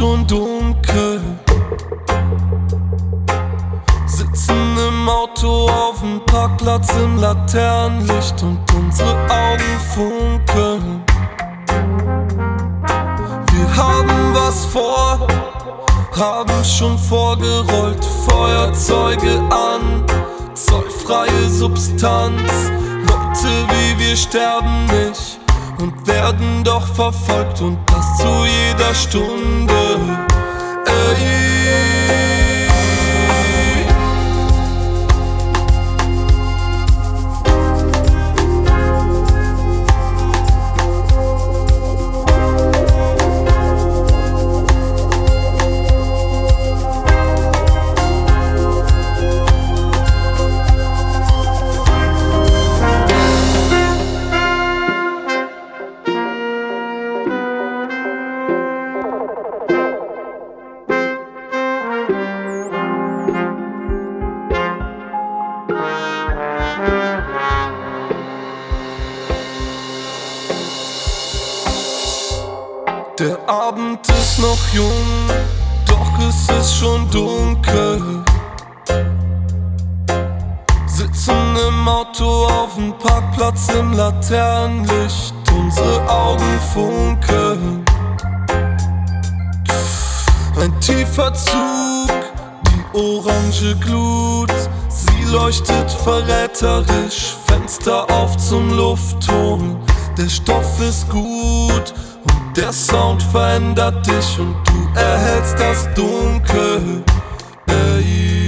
schon dunkel. Sitzen im Auto auf dem Parkplatz im Laternenlicht und unsere Augen funkeln. Wir haben was vor, haben schon vorgerollt, Feuerzeuge an, zollfreie Substanz. Leute wie wir sterben nicht und werden doch verfolgt, und das zu jeder Stunde. Der Abend ist noch jung, doch es ist schon dunkel. Sitzen im Auto auf dem Parkplatz im Laternenlicht, unsere Augen funkeln. Ein tiefer Zug, die orange Glut, sie leuchtet verräterisch, Fenster auf zum Luftholen. Der Stoff ist gut und der Sound verändert dich und du erhältst das Dunkel.